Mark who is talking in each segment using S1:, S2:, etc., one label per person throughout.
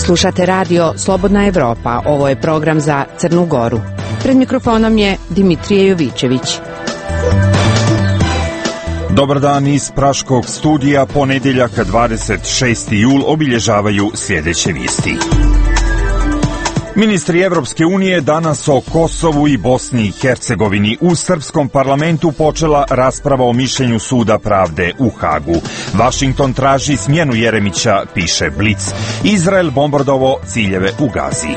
S1: Slušate radio Slobodna Evropa. Ovo je program za Crnu Goru. Pred mikrofonom je Dimitrije Jovićević.
S2: Dobar dan iz Praškog studija. Ponedjeljak 26. jul obilježavaju sljedeće vijesti. Ministri Evropske unije danas o Kosovu i Bosni i Hercegovini. U srpskom parlamentu počela rasprava o mišljenju Suda pravde u Hagu. Vašington traži smjenu Jeremića, piše Blic. Izrael bombardovao ciljeve u Gazi.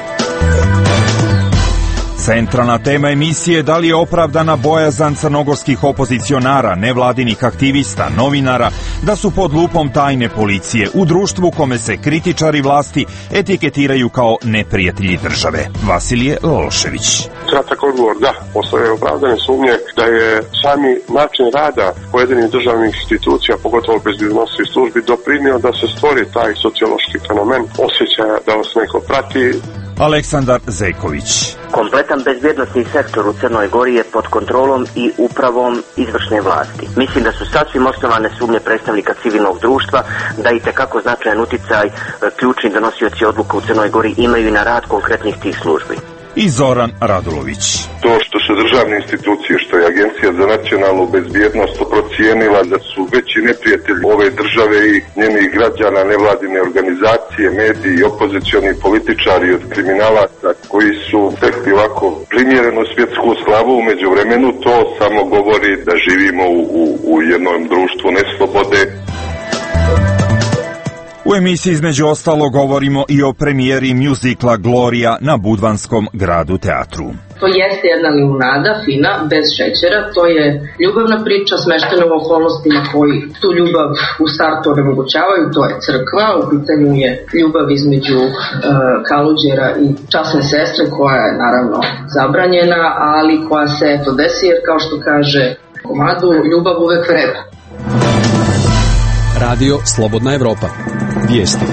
S2: Centralna tema emisije: da li je opravdana bojazan crnogorskih opozicionara, nevladinih aktivista, novinara da su pod lupom tajne policije u društvu kome se kritičari vlasti etiketiraju kao neprijatelji države. Vasilije Lološević.
S3: Kratak odgovor: da, postoje opravdane sumnje da je sami način rada pojedinih državnih institucija, pogotovo bezbjednosnih službi, doprinio da se stvori taj sociološki fenomen osjećaja da vas neko prati.
S2: Aleksandar Zejković.
S4: Kompletan bezbjednosni sektor u Crnoj Gori je pod kontrolom i upravom izvršne vlasti. Mislim da su sasvim osnovane sumnje predstavnika civilnog društva da itekako značajan uticaj ključni donosioci odluka u Crnoj Gori imaju i na rad konkretnih tih službi.
S2: I Zoran Radulović.
S5: To što su državne institucije, što je Agencija za nacionalnu bezbjednost procijenila da su veći neprijatelji ove države i njenih građana, nevladine organizacije, mediji i opozicioni političari od kriminalaca koji su stekli ovako primjerenu svjetsku slavu u međuvremenu, to samo govori da živimo u jednom društvu neslobode.
S2: U emisiji između ostalo govorimo i o premijeri mjuzikla Gloria na Budvanskom gradu teatru.
S6: To jeste jedna limunada, fina, bez šećera. To je ljubavna priča smeštena u okolnostima koji tu ljubav u startu onemogućavaju. To je crkva, u pitanju je ljubav između Kaluđera i časne sestre, koja je naravno zabranjena, ali koja se desi, jer kao što kaže komadu, ljubav uvek vreba.
S7: Radio Slobodna Evropa. Vijesti.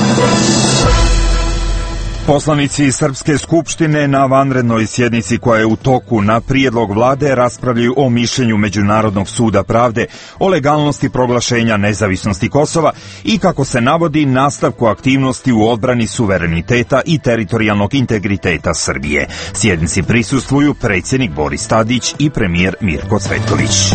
S2: Poslanici Srpske skupštine na vanrednoj sjednici koja je u toku na prijedlog vlade raspravljaju o mišljenju Međunarodnog suda pravde o legalnosti proglašenja nezavisnosti Kosova i, kako se navodi, nastavku aktivnosti u odbrani suvereniteta i teritorijalnog integriteta Srbije. Sjednici prisustvuju predsjednik Boris Tadić i premijer Mirko Cvetković.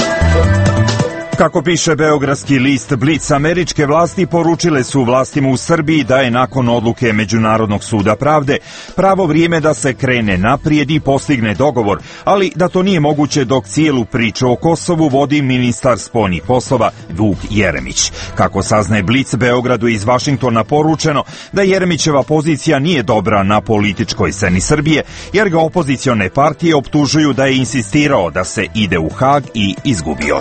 S2: Kako piše beogradski list Blic, američke vlasti poručile su vlastima u Srbiji da je nakon odluke Međunarodnog suda pravde pravo vrijeme da se krene naprijed i postigne dogovor, ali da to nije moguće dok cijelu priču o Kosovu vodi ministar spoljnih poslova Vuk Jeremić. Kako saznaje Blic, Beogradu iz Vašingtona poručeno da Jeremićeva pozicija nije dobra na političkoj sceni Srbije, jer ga opozicione partije optužuju da je insistirao da se ide u Hag i izgubio.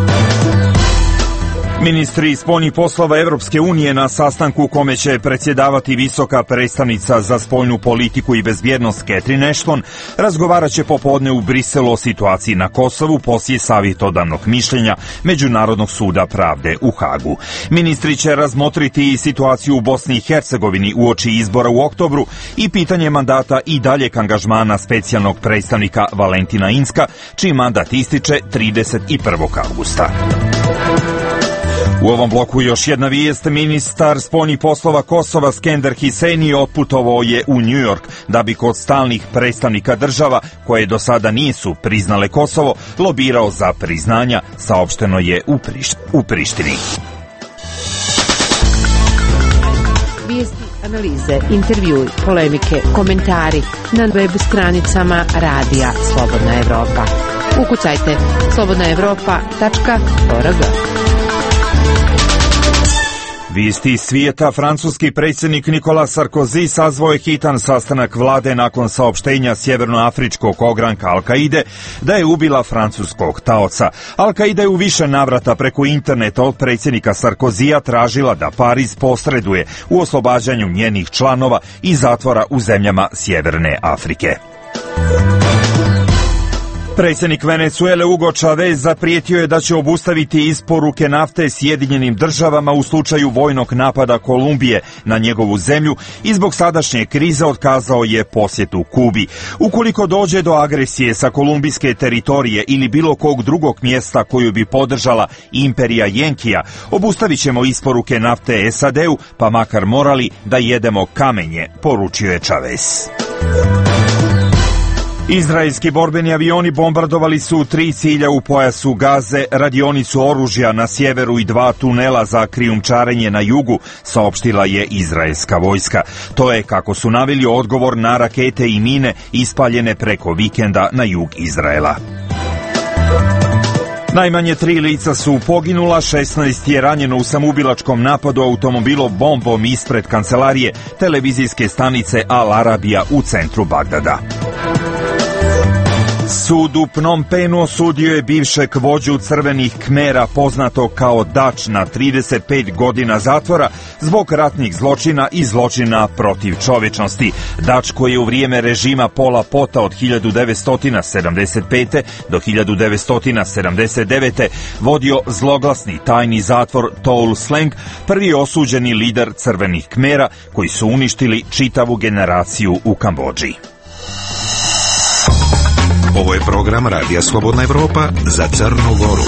S2: Ministri spoljnih poslova Evropske unije na sastanku kome će predsjedavati visoka predstavnica za spoljnu politiku i bezbjednost Catherine Ashton razgovarat će popodne u Briselu o situaciji na Kosovu poslije savjetodavnog mišljenja Međunarodnog suda pravde u Hagu. Ministri će razmotriti i situaciju u Bosni i Hercegovini uoči izbora u oktobru i pitanje mandata i daljeg angažmana specijalnog predstavnika Valentina Inzka, čiji mandat ističe 31. avgusta. U ovom bloku još jedna vijest. Ministar spoljnih poslova Kosova Skender Hiseni otputovao je u New York da bi kod stalnih predstavnika država koje do sada nisu priznale Kosovo lobirao za priznanja, saopšteno je u Prištini.
S1: Vijesti, analize, intervjui, polemike, komentari na web stranicama Radija Slobodna Evropa. Ukucajte slobodnaevropa.org.
S2: Vijesti iz svijeta. Francuski predsjednik Nicolas Sarkozy sazvao je hitan sastanak vlade nakon saopštenja sjevernoafričkog ogranka Al-Kaide da je ubila francuskog taoca. Al-Kaida je u više navrata preko interneta od predsjednika Sarkozija tražila da Pariz posreduje u oslobađanju njenih članova iz zatvora u zemljama Sjeverne Afrike. Predsjednik Venecuele Hugo Chavez zaprijetio je da će obustaviti isporuke nafte Sjedinjenim državama u slučaju vojnog napada Kolumbije na njegovu zemlju i zbog sadašnje krize otkazao je posjetu Kubi. Ukoliko dođe do agresije sa kolumbijske teritorije ili bilo kog drugog mjesta koju bi podržala imperija Jenkija, obustavit ćemo isporuke nafte SAD-u, pa makar morali da jedemo kamenje, poručio je Chavez. Izraelski borbeni avioni bombardovali su 3 cilja u pojasu Gaze, radionicu oružja na sjeveru i 2 tunela za krijumčarenje na jugu, saopštila je izraelska vojska. To je, kako su naveli, odgovor na rakete i mine ispaljene preko vikenda na jug Izraela. Najmanje 3 lica su poginula, 16 je ranjeno u samoubilačkom napadu automobilom bombom ispred kancelarije televizijske stanice Al Arabija u centru Bagdada. Sud u Phnom Penhu osudio je bivšeg vođu crvenih Kmera poznatog kao Dač na 35 godina zatvora zbog ratnih zločina i zločina protiv čovječnosti. Dač, koji je u vrijeme režima Pola Pota od 1975. do 1979. vodio zloglasni tajni zatvor Toul Sleng, prvi osuđeni lider crvenih Kmera koji su uništili čitavu generaciju u Kambodži.
S8: Ovo je program Radija Slobodna Evropa za Crnu Goru.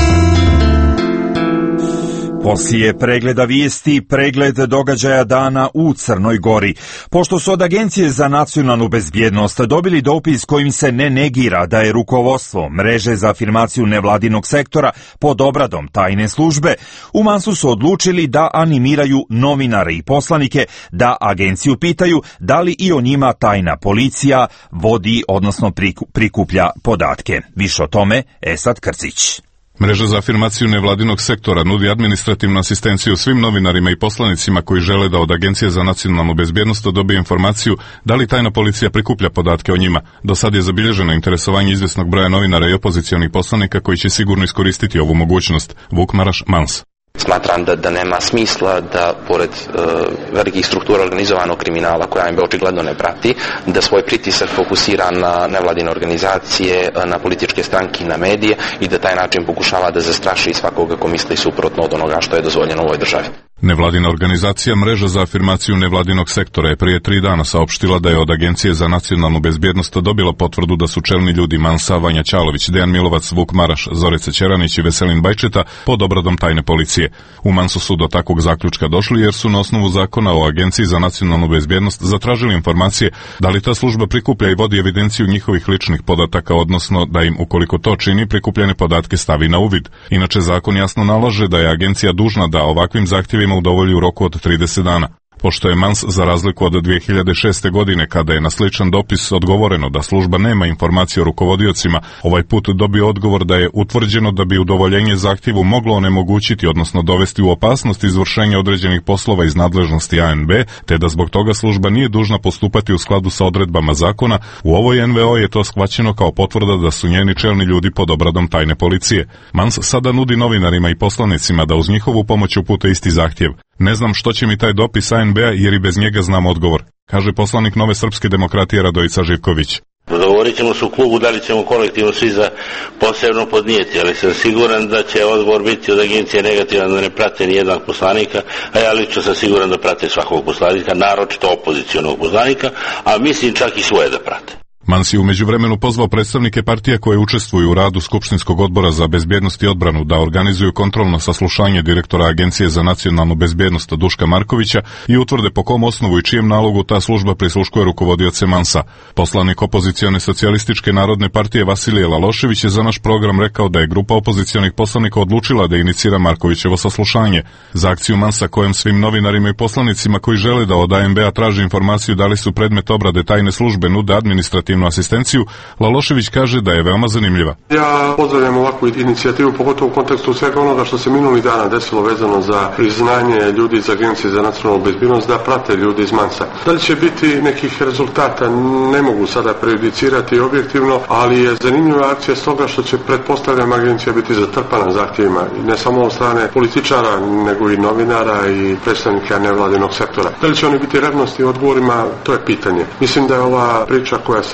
S2: Poslije pregleda vijesti, pregled događaja dana u Crnoj Gori. Pošto su od Agencije za nacionalnu bezbjednost dobili dopis kojim se ne negira da je rukovodstvo mreže za afirmaciju nevladinog sektora pod obradom tajne službe, u Mansu su odlučili da animiraju novinare i poslanike da agenciju pitaju da li i o njima tajna policija vodi, odnosno prikuplja podatke. Više o tome Esad Krcić.
S9: Mreža za afirmaciju nevladinog sektora nudi administrativnu asistenciju svim novinarima i poslanicima koji žele da od Agencije za nacionalnu bezbjednost dobije informaciju da li tajna policija prikuplja podatke o njima. Do sad je zabilježeno interesovanje izvjesnog broja novinara i opozicionih poslanika koji će sigurno iskoristiti ovu mogućnost. Vuk Maraš, Mans.
S10: Smatram da nema smisla da, pored velikih struktura organizovanog kriminala koja ANB očigledno ne prati, da svoj pritisak fokusira na nevladine organizacije, na političke stranke i na medije i da taj način pokušava da zastraši svakoga ko misli suprotno od onoga što je dozvoljeno u ovoj državi.
S9: Nevladina organizacija Mreža za afirmaciju nevladinog sektora je prije 3 dana saopštila da je od Agencije za nacionalnu bezbjednost dobila potvrdu da su čelni ljudi Mansa, Vanja Ćalović, Dejan Milovac, Vuk Maraš, Zorica Ćeranić i Veselin Bajčeta pod obradom tajne policije. U Mansu su do takvog zaključka došli jer su na osnovu zakona o Agenciji za nacionalnu bezbjednost zatražili informacije da li ta služba prikuplja i vodi evidenciju njihovih ličnih podataka, odnosno da im, ukoliko to čini, prikupljene podatke stavi na uvid. Inače, zakon jasno nalaže da je agencija dužna da ovakvim zahtjevima udovolji u roku od 30 dana. Pošto je Mans, za razliku od 2006. godine, kada je na sličan dopis odgovoreno da služba nema informacije o rukovodiocima, ovaj put dobio odgovor da je utvrđeno da bi udovoljenje zahtjevu moglo onemogućiti, odnosno dovesti u opasnost izvršenja određenih poslova iz nadležnosti ANB, te da zbog toga služba nije dužna postupati u skladu sa odredbama zakona, u ovoj NVO je to shvaćeno kao potvrda da su njeni čelni ljudi pod obradom tajne policije. Mans sada nudi novinarima i poslanicima da uz njihovu pomoć upute isti zahtjev. Ne znam što će mi taj dopis ANB-a jer i bez njega znam odgovor, kaže poslanik Nove srpske demokratije Radojica Živković.
S11: Dogovorit ćemo se u klubu da li ćemo kolektivno svi za posebno podnijeti, ali sam siguran da će odgovor biti od agencije negativan, da ne prate ni jednog poslanika, a ja lično sam siguran da prate svakog poslanika, naročito opozicionog poslanika, a mislim čak i svoje da prate.
S9: Mans je u međuvremenu pozvao predstavnike partija koje učestvuju u radu Skupštinskog odbora za bezbjednost i odbranu da organizuju kontrolno saslušanje direktora Agencije za nacionalnu bezbjednost Duška Markovića i utvrde po kom osnovu i čijem nalogu ta služba prisluškuje rukovodioce Mansa. Poslanik opozicione socijalističke narodne partije Vasilije Lalošević je za naš program rekao da je grupa opozicionih poslanika odlučila da inicira Markovićevo saslušanje. Za akciju Mansa, kojem svim novinarima i poslanicima koji žele da od ANB-a traže informaciju da li su predmet obrade tajne službe nude administrativnu asistenciju, Lalošević kaže da je veoma zanimljiva.
S3: Ja pozdravljam ovakvu inicijativu, pogotovo u kontekstu svega onoga što se minuli dana desilo vezano za priznanje ljudi iz Agencije za nacionalnu bezbjednost da prate ljudi iz Mansa. Da li će biti nekih rezultata, ne mogu sada prejudicirati objektivno, ali je zanimljiva akcija stoga što će, pretpostavljam, agencija biti zatrpana zahtjevima, ne samo od strane političara, nego i novinara i predstavnika nevladinog sektora. Da li će oni biti revnosti u odgovorima, to je pitanje. Mislim da je ova priča koja se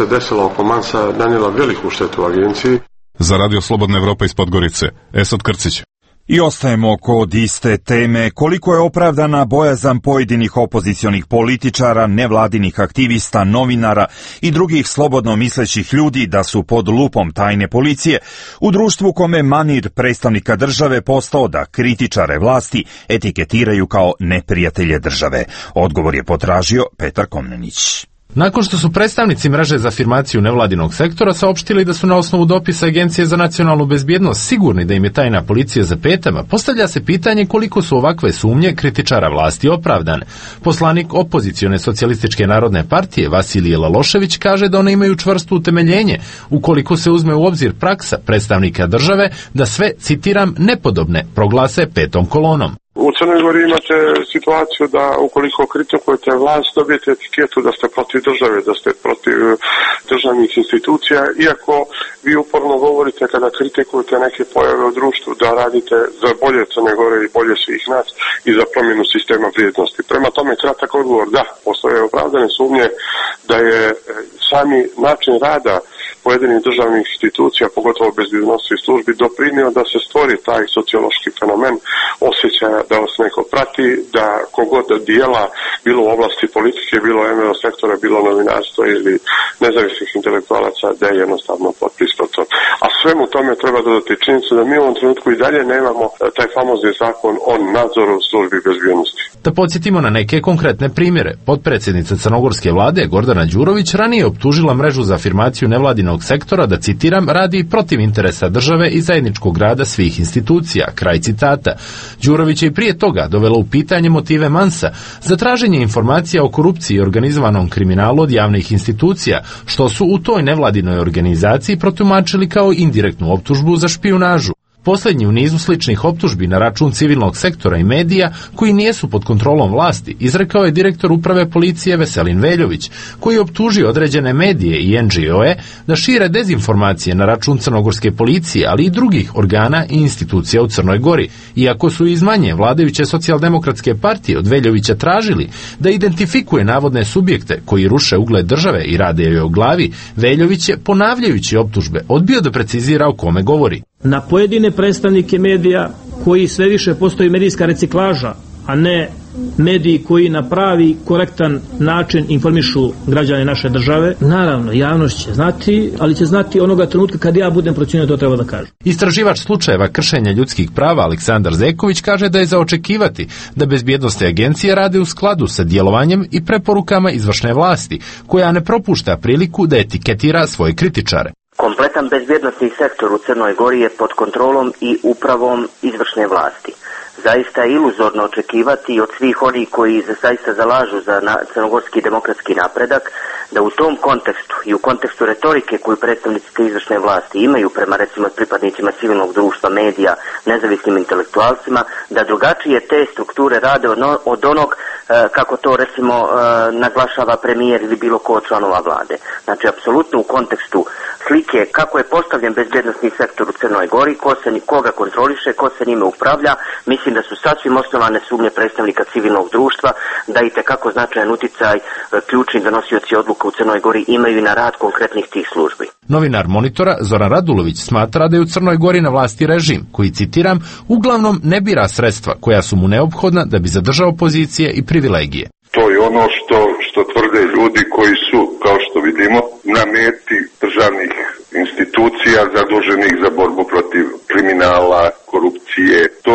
S3: desila oko Mansa nanijela veliku štetu agenciji.
S9: Za Radio Slobodna Evropa iz Podgorice, Esad Krcić.
S2: I ostajemo kod iste teme. Koliko je opravdana bojazan pojedinih opozicionih političara, nevladinih aktivista, novinara i drugih slobodno mislećih ljudi da su pod lupom tajne policije u društvu kome manir predstavnika države postao da kritičare vlasti etiketiraju kao neprijatelje države? Odgovor je potražio Petar Komnenić.
S12: Nakon što su predstavnici mreže za afirmaciju nevladinog sektora saopštili da su na osnovu dopisa Agencije za nacionalnu bezbjednost sigurni da im je tajna policija za petama, postavlja se pitanje koliko su ovakve sumnje kritičara vlasti opravdane. Poslanik opozicione socijalističke narodne partije Vasilije Lalošević kaže da one imaju čvrsto utemeljenje ukoliko se uzme u obzir praksa predstavnika države da sve, citiram, nepodobne proglase petom kolonom.
S3: U Crnoj Gori imate situaciju da ukoliko kritikujete vlast dobijete etiketu da ste protiv države, da ste protiv državnih institucija, iako vi uporno govorite kada kritikujete neke pojave u društvu da radite za bolje Crne Gore i bolje svih nas i za promjenu sistema vrijednosti. Prema tome kratak odgovor, da, postoje opravdane sumnje da je sami način rada pojedinih državnih institucija, pogotovo bezbjednosnih službi, doprinio da se stvori taj sociološki fenomen osjećaja da vas neko prati, da kogod dijela, bilo u oblasti politike, bilo MVO sektora, bilo novinarstva ili nezavisnih intelektualaca, da je jednostavno pod prisprotom. A svemu tome treba dodati činjenicu da mi u ovom trenutku i dalje nemamo taj famozni zakon o nadzoru službi bezbjednosti.
S12: Da podsjetimo na neke konkretne primjere. Potpredsjednica crnogorske vlade Gordana Đurović ranije optužila mrežu za afirmaciju nevladinog sektora da, citiram, radi protiv interesa države i zajedničkog rada svih institucija, kraj citata. Đurović je i prije toga dovela u pitanje motive Mansa za traženje informacija o korupciji i organizovanom kriminalu od javnih institucija, što su u toj nevladinoj organizaciji protumačili kao indirektnu optužbu za špijunažu. Posljednji u nizu sličnih optužbi na račun civilnog sektora i medija koji nijesu pod kontrolom vlasti izrekao je direktor uprave policije Veselin Veljović, koji je optužio određene medije i NGO-e da šire dezinformacije na račun crnogorske policije, ali i drugih organa i institucija u Crnoj Gori. Iako su iz manje vladajuće socijaldemokratske partije od Veljovića tražili da identifikuje navodne subjekte koji ruše ugled države i rade joj o glavi, Veljović je, ponavljajući optužbe, odbio da precizira o kome govori.
S13: Na pojedine predstavnike medija koji sve više postoji medijska reciklaža, a ne mediji koji na pravi, korektan način informišu građane naše države. Naravno, javnost će znati, ali će znati onoga trenutka kad ja budem procjenio to treba da kažem.
S12: Istraživač slučajeva kršenja ljudskih prava Aleksandar Zeković kaže da je za očekivati da bezbjednosne agencije rade u skladu sa djelovanjem i preporukama izvršne vlasti, koja ne propušta priliku da etiketira svoje kritičare.
S4: Kompletan bezbjednosni sektor u Crnoj Gori je pod kontrolom i upravom izvršne vlasti. Zaista je iluzorno očekivati od svih onih koji se zaista zalažu za crnogorski demokratski napredak, da u tom kontekstu i u kontekstu retorike koju predstavnici te izvršne vlasti imaju prema recimo pripadnicima civilnog društva, medija, nezavisnim intelektualcima, da drugačije te strukture rade od onog kako to recimo naglašava premijer ili bilo ko od članova vlade. Znači, apsolutno u kontekstu slike kako je postavljen bezbjednosni sektor u Crnoj Gori, koga kontroliše, ko se njime upravlja, mislim da su sasvim osnovane sumnje predstavnika civilnog društva da i tekako značajan uticaj ključni donosioci odluka u Crnoj Gori imaju i na rad konkretnih tih službi.
S12: Novinar Monitora Zoran Radulović smatra da je u Crnoj Gori na vlasti režim koji, citiram, uglavnom ne bira sredstva koja su mu neophodna da bi zadržao pozicije i privilegije.
S5: To je ono što tvrde ljudi koji su, kao što vidimo, na meti državnih institucija zaduženih za borbu protiv kriminala, korupcije. To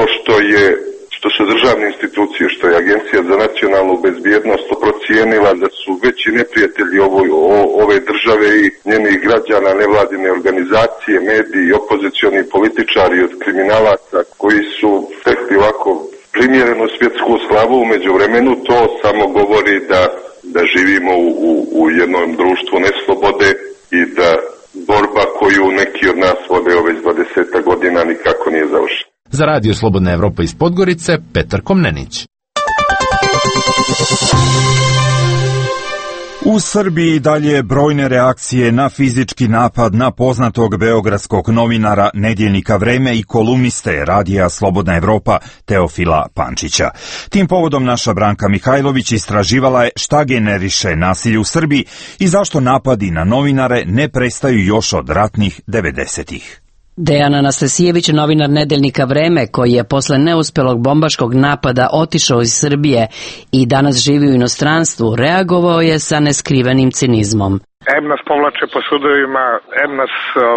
S5: što su državne institucije, što je Agencija za nacionalnu bezbjednost procijenila da su veći neprijatelji ove države i njenih građana, nevladine organizacije, mediji, opozicioni političari od kriminalaca koji su stekli ovako primjerenu svjetsku slavu u međuvremenu, to samo govori da živimo u jednom društvu neslobode i da borba koju neki od nas vode ove 20 godina nikako nije završena.
S12: Za Radio Slobodna Evropa iz Podgorice, Petar Komnenić.
S2: U Srbiji dalje brojne reakcije na fizički napad na poznatog beogradskog novinara Nedjeljnika Vreme i kolumniste Radija Slobodna Evropa Teofila Pančića. Tim povodom naša Branka Mihajlović istraživala je šta generiše nasilje u Srbiji i zašto napadi na novinare ne prestaju još od ratnih 90-ih.
S14: Dejan Anastasijević, novinar Nedeljnika Vreme, koji je posle neuspelog bombaškog napada otišao iz Srbije i danas živi u inostranstvu, reagovao je sa neskrivenim cinizmom.
S15: Em nas povlače po sudovima, em nas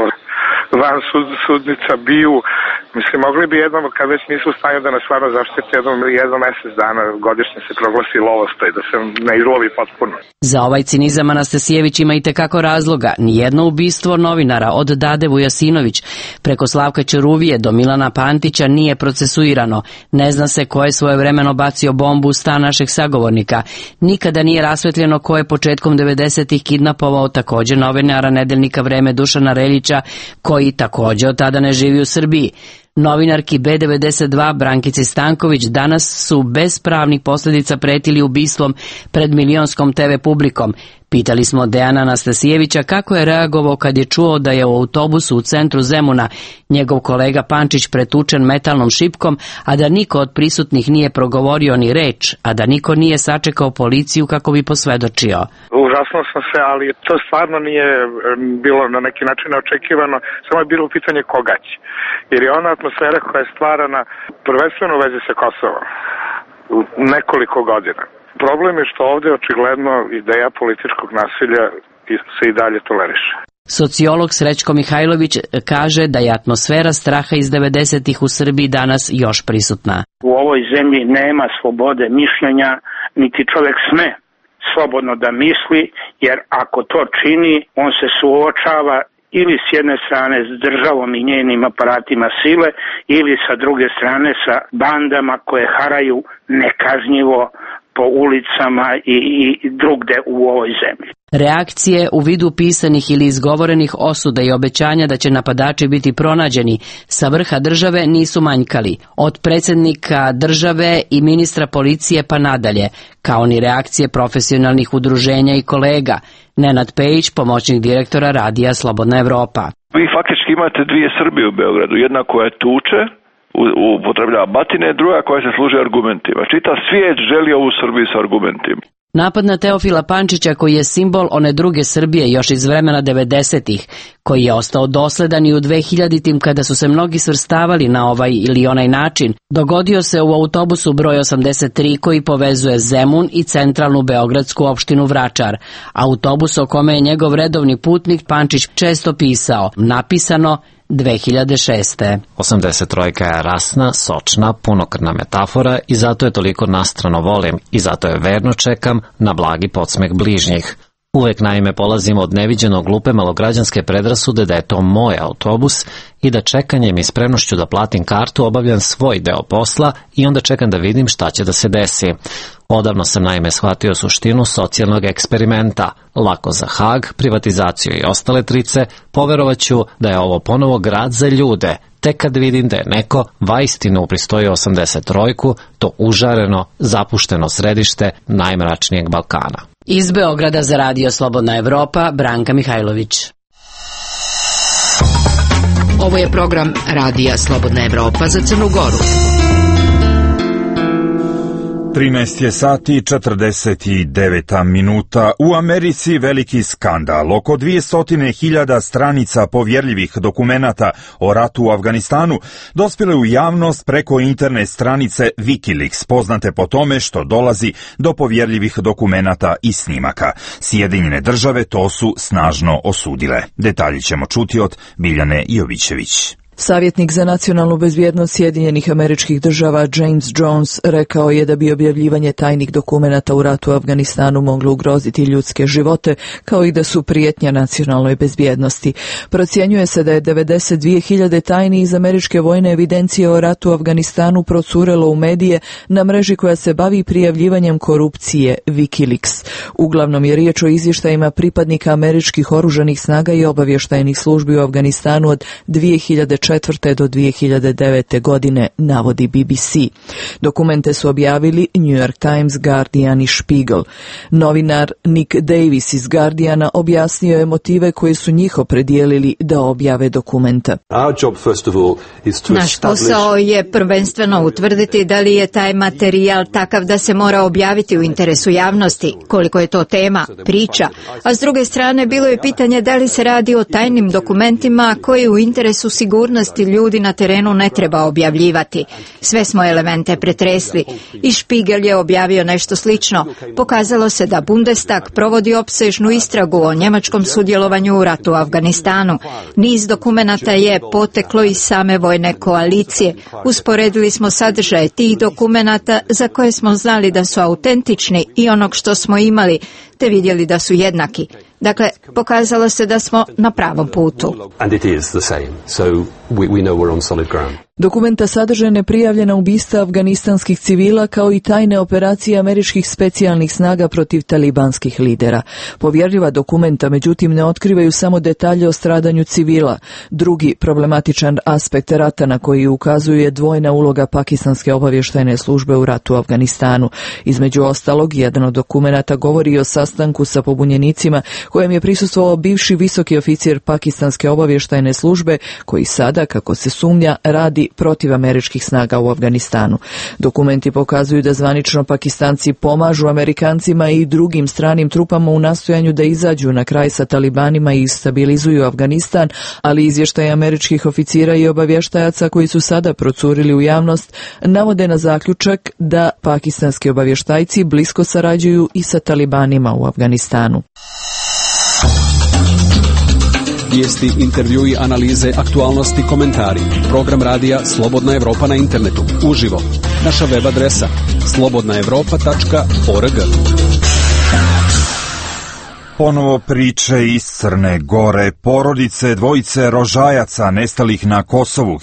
S15: van sudnica biju. Mislim, mogli bi jednom, kad već nisu u stanju da nas stvarno zaštite, jednom mesec dana godišnje se proglasi lovostaj, da se ne izlovi potpuno.
S14: Za ovaj cinizam Anastasijević ima i tekako razloga. Nijedno ubistvo novinara od Dade Vujasinović preko Slavka Ćuruvije do Milana Pantića nije procesuirano. Ne zna se ko je svojevremeno bacio bombu u stan našeg sagovornika. Nikada nije rasvetljeno ko je početkom 90-ih kidnapovao također novinara Nedeljnika Vreme Dušana Reljića, koji također od tada ne živi u Srbiji. Novinarki B92 Brankici Stanković danas su bez pravnih posljedica pretili ubistvom pred milionskom TV publikom. Pitali smo Dejana Anastasijevića kako je reagovao kad je čuo da je u autobusu u centru Zemuna njegov kolega Pančić pretučen metalnom šipkom, a da niko od prisutnih nije progovorio ni reč, a da niko nije sačekao policiju kako bi posvedočio.
S15: Užasno sam se, ali to stvarno nije bilo na neki način neočekivano, samo je bilo pitanje koga će. Jer je ona atmosfera koja je stvarana prvenstveno u vezi sa Kosovom u nekoliko godina. Problem je što ovdje očigledno ideja političkog nasilja se i dalje toleriše.
S14: Sociolog Srećko Mihajlović kaže da je atmosfera straha iz 90-ih u Srbiji danas još prisutna.
S16: U ovoj zemlji nema slobode mišljenja, niti čovjek sme slobodno da misli, jer ako to čini, on se suočava ili s jedne strane s državom i njenim aparatima sile, ili sa druge strane sa bandama koje haraju nekažnjivo po ulicama i drugde u ovoj zemlji.
S14: Reakcije u vidu pisanih ili izgovorenih osuda i obećanja da će napadači biti pronađeni sa vrha države nisu manjkali. Od predsjednika države i ministra policije pa nadalje, kao ni reakcije profesionalnih udruženja i kolega. Nenad Pejić, pomoćnik direktora Radija Slobodna Evropa.
S17: Vi faktički imate dvije Srbije u Beogradu. Jedna koja tuče, upotrebljava batine, druga koja se služi argumentima. Čitav svijet želi ovu Srbiju sa argumentima.
S14: Napad na Teofila Pančića, koji je simbol one druge Srbije još iz vremena 90-ih, koji je ostao dosledan i u 2000-tim kada su se mnogi svrstavali na ovaj ili onaj način, dogodio se u autobusu broj 83 koji povezuje Zemun i centralnu beogradsku opštinu Vračar. Autobus o kome je njegov redovni putnik Pančić često pisao, napisano 2006.
S18: 83 je rasna, sočna, punokrvna metafora i zato je toliko nastrano volim i zato je verno čekam na blagi podsmeh bližnjih. Uvek naime polazim od neviđeno glupe malograđanske predrasude da je to moj autobus i da čekanjem i spremnošću da platim kartu obavljam svoj deo posla i onda čekam da vidim šta će da se desi. Odavno sam naime shvatio suštinu socijalnog eksperimenta. Lako za Hag, privatizaciju i ostale trice, poverovaću da je ovo ponovo grad za ljude. Tek kad vidim da je neko vaistinu upristojio 83-ku, to užareno, zapušteno središte najmračnijeg Balkana.
S14: Iz Beograda za Radio Slobodna Evropa, Branka Mihajlović.
S1: Ovo je program Radija Slobodna Evropa za Crnu Goru.
S2: 13 je sati 49 minuta. U Americi veliki skandal. Oko 200.000 stranica povjerljivih dokumenata o ratu u Afganistanu dospjele u javnost preko internet stranice Wikileaks, poznate po tome što dolazi do povjerljivih dokumenata i snimaka. Sjedinjene države to su snažno osudile. Detalji ćemo čuti od Biljane Jovićević.
S19: Savjetnik za nacionalnu bezbjednost Sjedinjenih Američkih Država James Jones rekao je da bi objavljivanje tajnih dokumenata u ratu u Afganistanu moglo ugroziti ljudske živote, kao i da su prijetnja nacionalnoj bezbjednosti. Procjenjuje se da je 92.000 tajni iz američke vojne evidencije o ratu u Afganistanu procurelo u medije na mreži koja se bavi prijavljivanjem korupcije Wikileaks. Uglavnom je riječ o izvještajima pripadnika američkih oružanih snaga i obavještajnih službi u Afganistanu od 2004. 2004. do 2009. godine, navodi BBC. Dokumente su objavili New York Times, Guardian i Spiegel. Novinar Nick Davis iz Guardiana objasnio je motive koji su njih opredijelili da objave dokumenta.
S20: Naš posao je prvenstveno utvrditi da li je taj materijal takav da se mora objaviti u interesu javnosti, koliko je to tema, priča, a s druge strane bilo je pitanje da li se radi o tajnim dokumentima koji u interesu sigurnosti ljudi na terenu ne treba objavljivati. Sve smo elemente pretresli i Spiegel je objavio nešto slično. Pokazalo se da Bundestag provodi opsežnu istragu o njemačkom sudjelovanju u ratu u Afganistanu. Niz dokumenata je poteklo iz same vojne koalicije. Usporedili smo sadržaje tih dokumenata za koje smo znali da su autentični i onog što smo imali, te vidjeli da su jednaki. Dakle, pokazalo se da smo na pravom putu.
S19: Dokumenta sadrže neprijavljena ubistva afganistanskih civila kao i tajne operacije američkih specijalnih snaga protiv talibanskih lidera. Povjerljiva dokumenta, međutim, ne otkrivaju samo detalje o stradanju civila. Drugi problematičan aspekt rata na koji ukazuje je dvojna uloga pakistanske obavještajne službe u ratu u Afganistanu. Između ostalog, jedan od dokumenata govori o sastanku sa pobunjenicima kojem je prisustvovao bivši visoki oficir pakistanske obavještajne službe koji sada, kako se sumnja, radi protiv američkih snaga u Afganistanu. Dokumenti pokazuju da zvanično Pakistanci pomažu Amerikancima i drugim stranim trupama u nastojanju da izađu na kraj sa talibanima i stabilizuju Afganistan, ali izvještaje američkih oficira i obavještajaca koji su sada procurili u javnost navode na zaključak da pakistanski obavještajci blisko sarađuju i sa talibanima u Afganistanu.
S7: Vijesti, intervjui, analize, aktualnosti, komentari. Program radija Slobodna Evropa na internetu. Uživo. Naša web adresa slobodnaevropa.org.
S2: Ponovo priče iz Crne Gore. Porodice dvojice rožajaca nestalih na Kosovu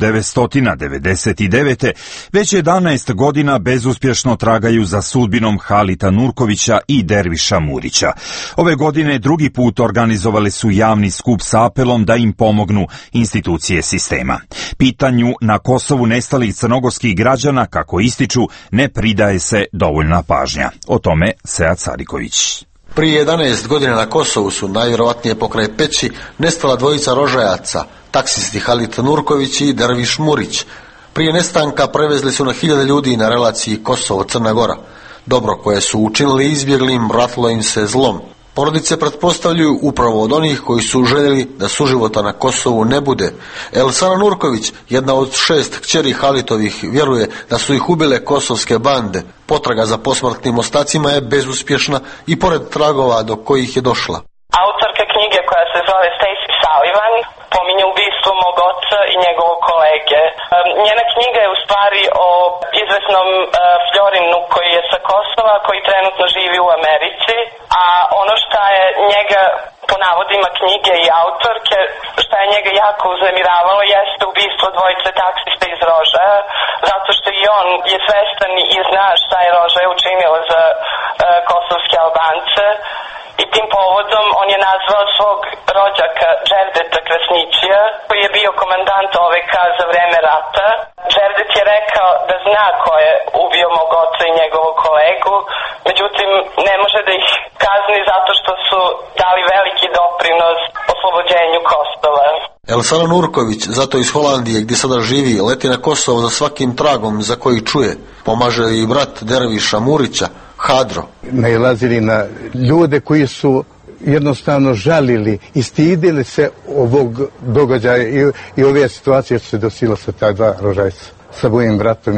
S2: 1999. već 11 godina bezuspješno tragaju za sudbinom Halita Nurkovića i Derviša Murića. Ove godine drugi put organizovali su javni skup sa apelom da im pomognu institucije sistema. Pitanju na Kosovu nestalih crnogorskih građana, kako ističu, ne pridaje se dovoljna pažnja. O tome Sead Sariković.
S21: Prije 11 godina na Kosovu su najvjerovatnije pokraj Peći nestala dvojica rožajaca, taksisti Halit Nurković i Derviš Murić. Prije nestanka prevezli su na 1000 ljudi na relaciji Kosovo-Crna Gora. Dobro koje su učinili izbjeglim, vratilo im se zlom. Porodice pretpostavljaju upravo od onih koji su željeli da suživota na Kosovu ne bude. Elsana Nurković, jedna od 6 kćeri Halitovih, vjeruje da su ih ubile kosovske bande. Potraga za posmrtnim ostacima je bezuspješna i pored tragova do kojih je došla.
S22: Autorka knjige koja se zove Stacey Sullivan pominje ubistvo mog oca i njegovog kolege. Njena knjiga je u stvari o izvesnom Fjorinu koji je sa Kosova, koji trenutno živi u Americi, a ono što je njega po navodima knjige i autorke, što je njega jako uznemiravalo jeste ubistvo dvojice taksista iz Rožaja, zato što i on je svestan i zna šta je Rožaja učinilo za kosovske Albance. I tim povodom on je nazvao svog rođaka Džerdeta Krasnićija, koji je bio komandant OVK za vreme rata. Džerdet je rekao da zna ko je ubio mog oca i njegovog kolegu, međutim ne može da ih kazni zato što su dali veliki doprinos oslobođenju Kosova.
S21: Elsana Nurković, zato iz Holandije gdje sada živi, leti na Kosovo za svakim tragom za koji čuje. Pomaže i brat Derviša Murića, Hadro.
S23: Nailazili na ljude koji su jednostavno žalili i stidili se ovog događaja i ove situacije što se desilo sa ta dva rožajca, sa mojim bratom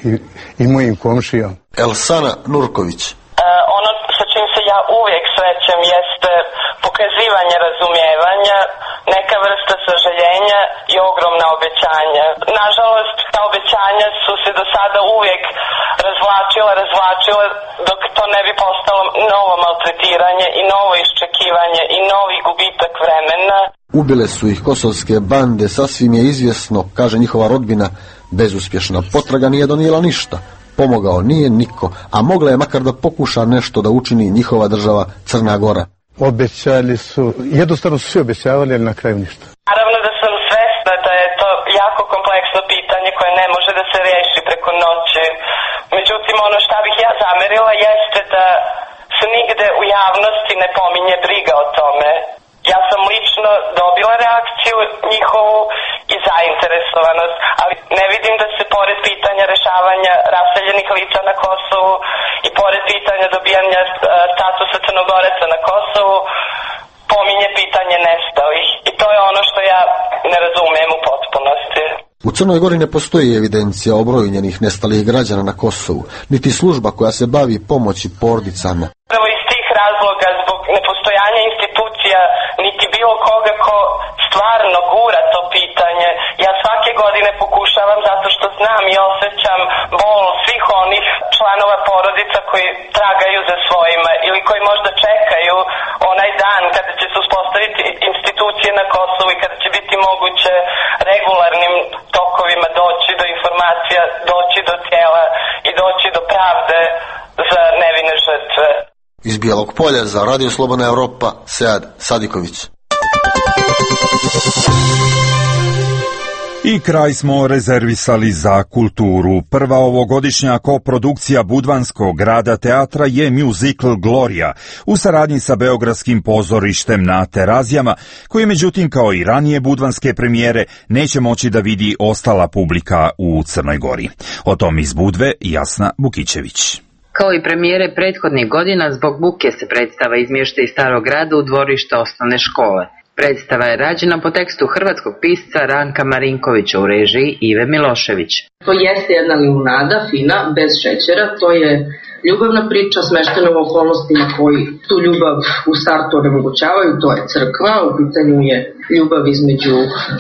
S23: i mojim komšijom.
S21: Elsana Nurković.
S22: Ono sa čim se ja uvijek srećem jeste pokazivanje razumijevanja, neka vrsta sažaljenja i ogromna obećanja. Nažalost, ta obećanja su se do sada uvijek razvlačile dok to ne bi postalo novo maltretiranje i novo iščekivanje i novi gubitak vremena.
S21: Ubile su ih kosovske bande, sasvim je izvjesno, kaže njihova rodbina, bezuspješna. Potraga nije donijela ništa. Pomogao nije niko, a mogla je makar da pokuša nešto da učini njihova država Crna Gora.
S23: Obećali su, jednostavno su svi obećavali, ali na kraju ništa.
S22: Naravno da sam svesna da je to kompleksno pitanje koje ne može da se reši preko noći. Međutim, ono šta bih ja zamerila jeste da se nigde u javnosti ne pominje briga o tome. Ja sam lično dobila reakciju njihovu i zainteresovanost, ali ne vidim da se pored pitanja rešavanja raseljenih lica na Kosovu i pored pitanja dobijanja statusa Crnogoraca na Kosovu pominje pitanje nestalih. I to je ono što ja ne razumem u potpunosti.
S21: U Crnoj Gori ne postoji evidencija o broju njenih nestalih građana na Kosovu, niti služba koja se bavi pomoći porodicama.
S22: Prvo iz tih razloga, zbog nepostojanja institucija, niti bilo koga ko stvarno gura to pitanje. Ja svake godine pokušavam zato što znam i osjećam bol svih onih članova porodica koji tragaju za svojima ili koji možda čekaju onaj dan kada će se uspostaviti institucije na Kosovu i kada će biti moguće regularnim tokovima doći do informacija, doći do tijela i doći do pravde za nevine žrtve.
S21: Iz Bijelog Polja za Radio Slobodna Evropa, Sead Sadiković.
S2: I kraj smo rezervisali za kulturu. Prva ovogodišnja koprodukcija Budvanskog grada teatra je muzikl Gloria u saradnji sa Beogradskim pozorištem na Terazijama, koji međutim kao i ranije budvanske premijere neće moći da vidi ostala publika u Crnoj Gori. O tom iz Budve Jasna Bukićević.
S6: Kao i premijere prethodnih godina, zbog buke se predstava izmješta iz Starog grada u dvorište osnovne škole. Predstava je rađena po tekstu hrvatskog pisca Ranka Marinkovića u režiji Ive Milošević.
S8: To jeste jedna limunada, fina, bez šećera, to je ljubavna priča smeštena u okolnostima koji tu ljubav u startu onemogućavaju, to je crkva, u pitanju je ljubav između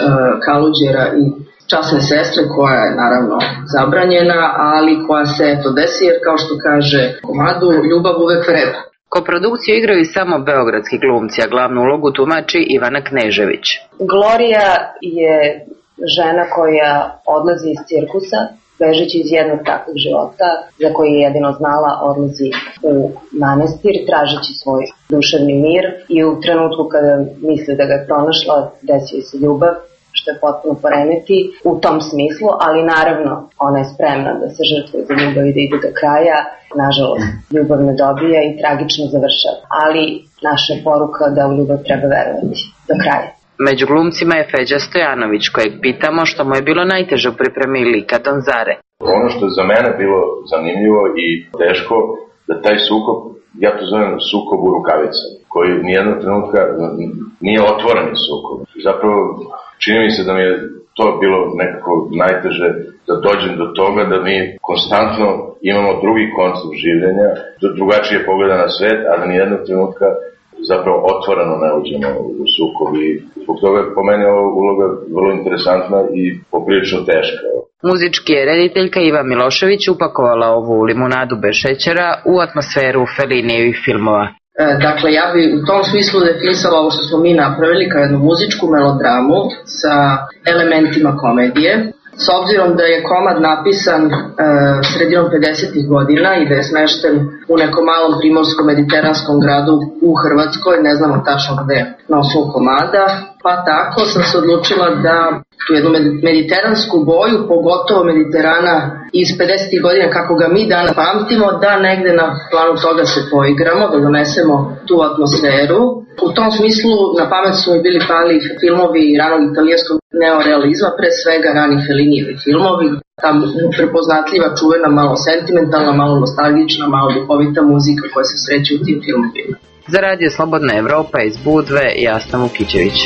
S8: Kaluđera i časne sestre koja je naravno zabranjena, ali koja se desi jer kao što kaže komadu, ljubav uvek vreba.
S6: Koprodukciju igraju samo beogradski glumci, a glavnu ulogu tumači Ivana Knežević.
S10: Gloria je žena koja odlazi iz cirkusa, bežeći iz jednog takvog života za koji je jedino znala, odlazi u manastir tražeći svoj duševni mir i u trenutku kada misli da ga je pronašla, desi se ljubav, što je potpuno poremeti u tom smislu, ali naravno ona je spremna da se žrtvuje za ljubav i da ide do kraja. Nažalost, ljubav ne dobija i tragično završava. Ali naša je poruka da u ljubav treba verovati do kraja.
S6: Među glumcima je Feđa Stojanović, kojeg pitamo što mu je bilo najteže u pripremi lika Donzare.
S24: Ono što je za mene bilo zanimljivo i teško, da taj sukob, ja to zovem sukob u rukavica, koji nijednog trenutka nije otvoreni sukob. Zapravo, čini mi se da mi je to bilo nekako najteže da dođem do toga da mi konstantno imamo drugi koncept življenja, drugačije pogleda na svet, a da nijednog trenutka zapravo otvoreno ne uđemo u sukob i zbog toga po meni ova uloga vrlo interesantna i poprilično teška.
S6: Muzički je rediteljka Iva Milošević upakovala ovu limunadu bez šećera u atmosferu Fellinijevih filmova.
S8: Dakle, ja bi u tom smislu definisala ovo što smo mi napravili kao jednu muzičku melodramu sa elementima komedije. S obzirom da je komad napisan sredinom 50. godina i da je smešten u nekom malom primorsko-mediteranskom gradu u Hrvatskoj, ne znamo tačno gde na osnovu komada, pa tako sam se odlučila da tu jednu mediteransku boju, pogotovo Mediterana iz 50. godina kako ga mi danas pamtimo, da negde na planu toga se poigramo, da donesemo tu atmosferu. U tom smislu na pamet su mi bili pali filmovi ranog italijanskog neorealizma, pre svega rani Fellinijevi filmovi. Ta prepoznatljiva, čuvena, malo sentimentalna, malo nostalgična, malo duhovita muzika koja se sreće u tim filmovima.
S6: Za Radio Slobodna Evropa iz Budve, Jasna Vukićević.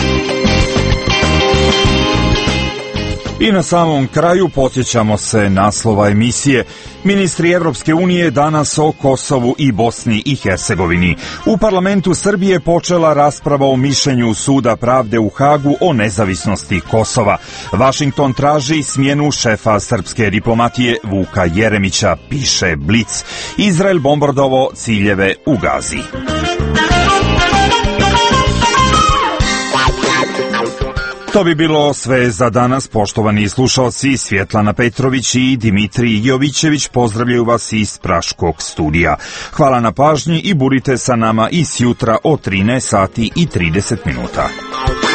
S2: I na samom kraju podsjećamo se naslova emisije. Ministri Evropske unije danas o Kosovu i Bosni i Hercegovini. U parlamentu Srbije počela rasprava o mišljenju Suda pravde u Hagu o nezavisnosti Kosova. Vašington traži smjenu šefa srpske diplomatije Vuka Jeremića, piše Blic. Izrael bombardovao ciljeve u Gazi. To bi bilo sve za danas, poštovani slušalci. Svjetlana Petrović i Dimitrij Jovićević pozdravljaju vas iz Praškog studija. Hvala na pažnji i budite sa nama i sjutra o 13 sati i 30 minuta.